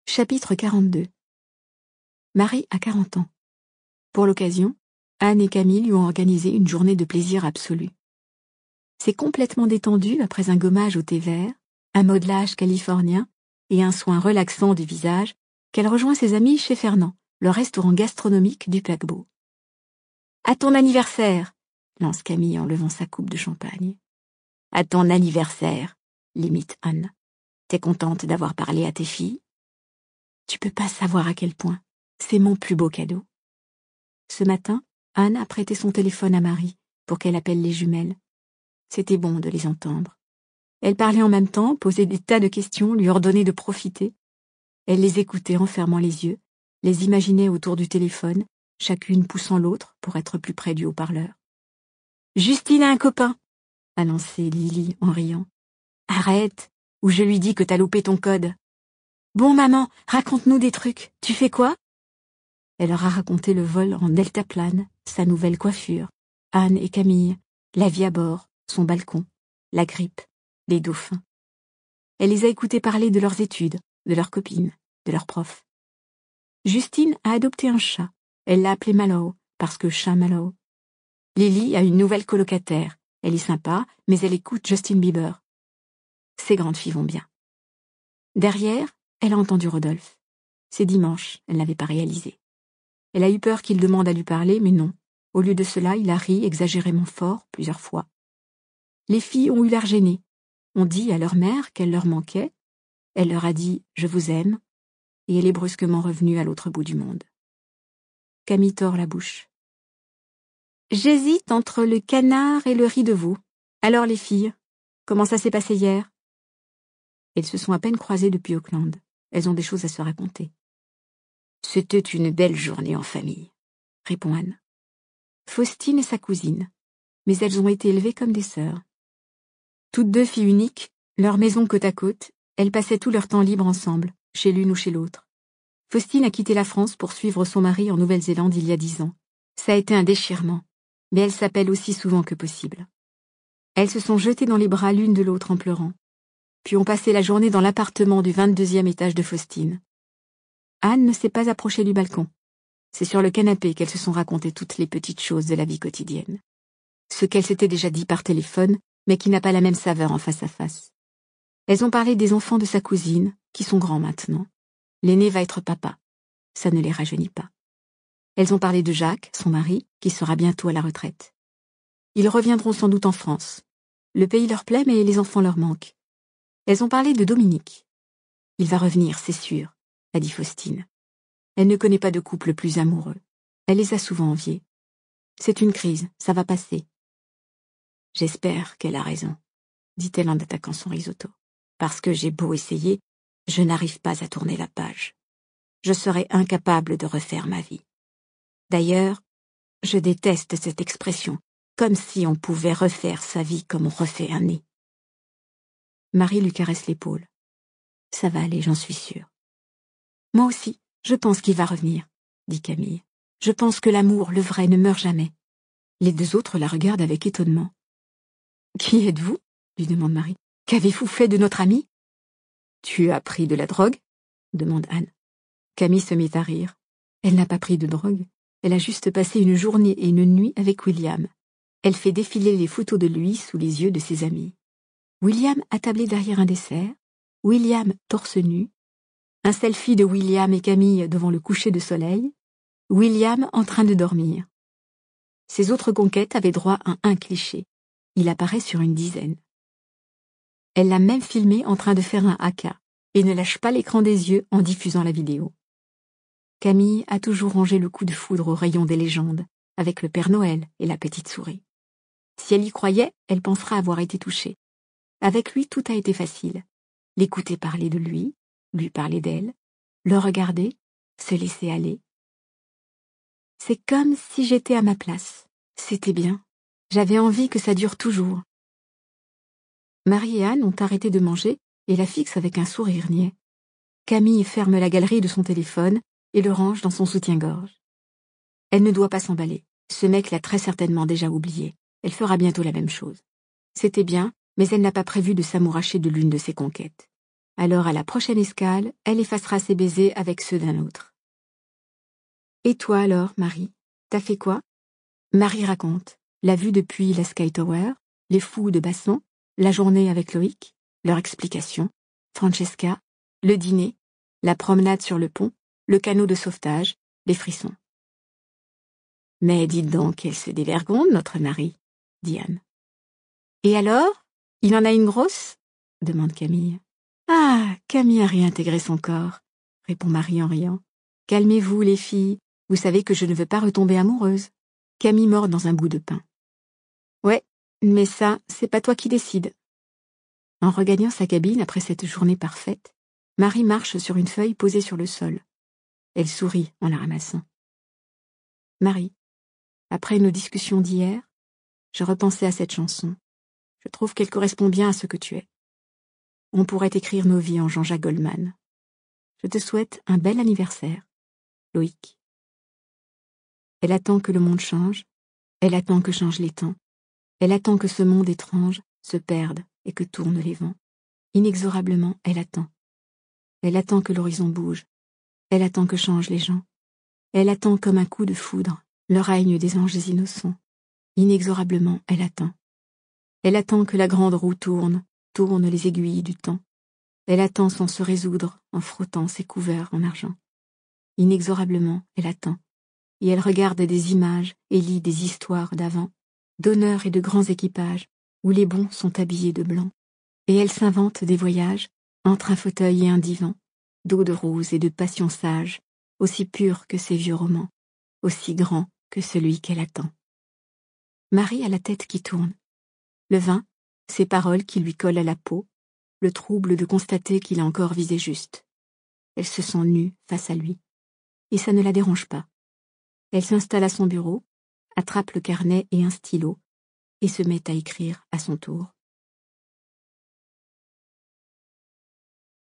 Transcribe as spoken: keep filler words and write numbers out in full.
Chapitre quarante-deux. Marie a quarante ans. Pour l'occasion, Anne et Camille lui ont organisé une journée de plaisir absolu. C'est complètement détendu après un gommage au thé vert, un modelage californien et un soin relaxant du visage qu'elle rejoint ses amis chez Fernand, le restaurant gastronomique du paquebot. « À ton anniversaire !» lance Camille en levant sa coupe de champagne. « À ton anniversaire !» limite Anne. « T'es contente d'avoir parlé à tes filles ? Tu peux pas savoir à quel point. C'est mon plus beau cadeau. » Ce matin, Anne a prêté son téléphone à Marie pour qu'elle appelle les jumelles. C'était bon de les entendre. Elle parlait en même temps, posait des tas de questions, lui ordonnait de profiter. Elle les écoutait en fermant les yeux, les imaginait autour du téléphone, chacune poussant l'autre pour être plus près du haut-parleur. « Justine a un copain !» annonçait Lily en riant. « Arrête, ou je lui dis que t'as loupé ton code. » « Bon, maman, raconte-nous des trucs. Tu fais quoi ?» Elle leur a raconté le vol en deltaplane, sa nouvelle coiffure, Anne et Camille, la vie à bord, son balcon, la grippe, les dauphins. Elle les a écoutés parler de leurs études, de leurs copines, de leurs profs. Justine a adopté un chat. Elle l'a appelé Mallow, parce que chat Mallow. Lily a une nouvelle colocataire. Elle est sympa, mais elle écoute Justin Bieber. Ces grandes filles vont bien. Derrière, elle a entendu Rodolphe. C'est dimanche, elle n'avait pas réalisé. Elle a eu peur qu'il demande à lui parler, mais non. Au lieu de cela, il a ri exagérément fort, plusieurs fois. Les filles ont eu l'air gênées. On dit à leur mère qu'elle leur manquait. Elle leur a dit « je vous aime » et elle est brusquement revenue à l'autre bout du monde. Camille tord la bouche. « J'hésite entre le canard et le riz de veau. Alors les filles, comment ça s'est passé hier ?» Elles se sont à peine croisées depuis Auckland. Elles ont des choses à se raconter. « C'était une belle journée en famille », répond Anne. Faustine est sa cousine, mais elles ont été élevées comme des sœurs. Toutes deux filles uniques, leur maison côte à côte, elles passaient tout leur temps libre ensemble, chez l'une ou chez l'autre. Faustine a quitté la France pour suivre son mari en Nouvelle-Zélande il y a dix ans. Ça a été un déchirement, mais elles s'appellent aussi souvent que possible. Elles se sont jetées dans les bras l'une de l'autre en pleurant, puis ont passé la journée dans l'appartement du vingt-deuxième étage de Faustine. Anne ne s'est pas approchée du balcon. C'est sur le canapé qu'elles se sont racontées toutes les petites choses de la vie quotidienne. Ce qu'elles s'étaient déjà dit par téléphone, mais qui n'a pas la même saveur en face à face. Elles ont parlé des enfants de sa cousine, qui sont grands maintenant. L'aîné va être papa. Ça ne les rajeunit pas. Elles ont parlé de Jacques, son mari, qui sera bientôt à la retraite. Ils reviendront sans doute en France. Le pays leur plaît, mais les enfants leur manquent. Elles ont parlé de Dominique. Il va revenir, c'est sûr, a dit Faustine. Elle ne connaît pas de couple plus amoureux. Elle les a souvent enviés. C'est une crise, ça va passer. J'espère qu'elle a raison, dit-elle en attaquant son risotto. Parce que j'ai beau essayer, je n'arrive pas à tourner la page. Je serais incapable de refaire ma vie. D'ailleurs, je déteste cette expression, comme si on pouvait refaire sa vie comme on refait un nez. Marie lui caresse l'épaule. Ça va aller, j'en suis sûre. Moi aussi, je pense qu'il va revenir, dit Camille. Je pense que l'amour, le vrai, ne meurt jamais. Les deux autres la regardent avec étonnement. Qui êtes-vous ? lui demande Marie. Qu'avez-vous fait de notre ami ? Tu as pris de la drogue ? demande Anne. Camille se mit à rire. Elle n'a pas pris de drogue. Elle a juste passé une journée et une nuit avec William. Elle fait défiler les photos de lui sous les yeux de ses amis. William attablé derrière un dessert, William torse nu, un selfie de William et Camille devant le coucher de soleil, William en train de dormir. Ses autres conquêtes avaient droit à un cliché. Il apparaît sur une dizaine. Elle l'a même filmé en train de faire un haka et ne lâche pas l'écran des yeux en diffusant la vidéo. Camille a toujours rangé le coup de foudre au rayon des légendes, avec le Père Noël et la petite souris. Si elle y croyait, elle pensera avoir été touchée. Avec lui, tout a été facile. L'écouter parler de lui, lui parler d'elle, le regarder, se laisser aller. C'est comme si j'étais à ma place. C'était bien. J'avais envie que ça dure toujours. Marie et Anne ont arrêté de manger et la fixent avec un sourire niais. Camille ferme la galerie de son téléphone et le range dans son soutien-gorge. Elle ne doit pas s'emballer. Ce mec l'a très certainement déjà oublié. Elle fera bientôt la même chose. C'était bien, mais elle n'a pas prévu de s'amouracher de l'une de ses conquêtes. Alors à la prochaine escale, elle effacera ses baisers avec ceux d'un autre. Et toi alors, Marie, t'as fait quoi? Marie raconte la vue depuis la Sky Tower, les fous de Bassan, la journée avec Loïc, leur explication, Francesca, le dîner, la promenade sur le pont, le canot de sauvetage, les frissons. Mais dites donc, elle se dévergonde, notre Marie, dit Anne. Et alors, il en a une grosse? Demande Camille. Ah, Camille a réintégré son corps, répond Marie en riant. Calmez-vous, les filles, vous savez que je ne veux pas retomber amoureuse. Camille mord dans un bout de pain. Ouais, mais ça, c'est pas toi qui décides. En regagnant sa cabine après cette journée parfaite, Marie marche sur une feuille posée sur le sol. Elle sourit en la ramassant. Marie, après nos discussions d'hier, je repensais à cette chanson. Je trouve qu'elle correspond bien à ce que tu es. On pourrait écrire nos vies en Jean-Jacques Goldman. Je te souhaite un bel anniversaire, Loïc. Elle attend que le monde change, elle attend que changent les temps, elle attend que ce monde étrange se perde et que tournent les vents. Inexorablement, elle attend. Elle attend que l'horizon bouge, elle attend que changent les gens. Elle attend comme un coup de foudre le règne des anges innocents. Inexorablement, elle attend. Elle attend que la grande roue tourne, tourne les aiguilles du temps. Elle attend sans se résoudre en frottant ses couverts en argent. Inexorablement, elle attend. Et elle regarde des images et lit des histoires d'avant, d'honneur et de grands équipages, où les bons sont habillés de blanc. Et elle s'invente des voyages, entre un fauteuil et un divan, d'eau de rose et de passion sage, aussi purs que ces vieux romans, aussi grands que celui qu'elle attend. Marie a la tête qui tourne. Le vin, ces paroles qui lui collent à la peau, le trouble de constater qu'il a encore visé juste. Elle se sent nue face à lui. Et ça ne la dérange pas. Elle s'installe à son bureau, attrape le carnet et un stylo, et se met à écrire à son tour.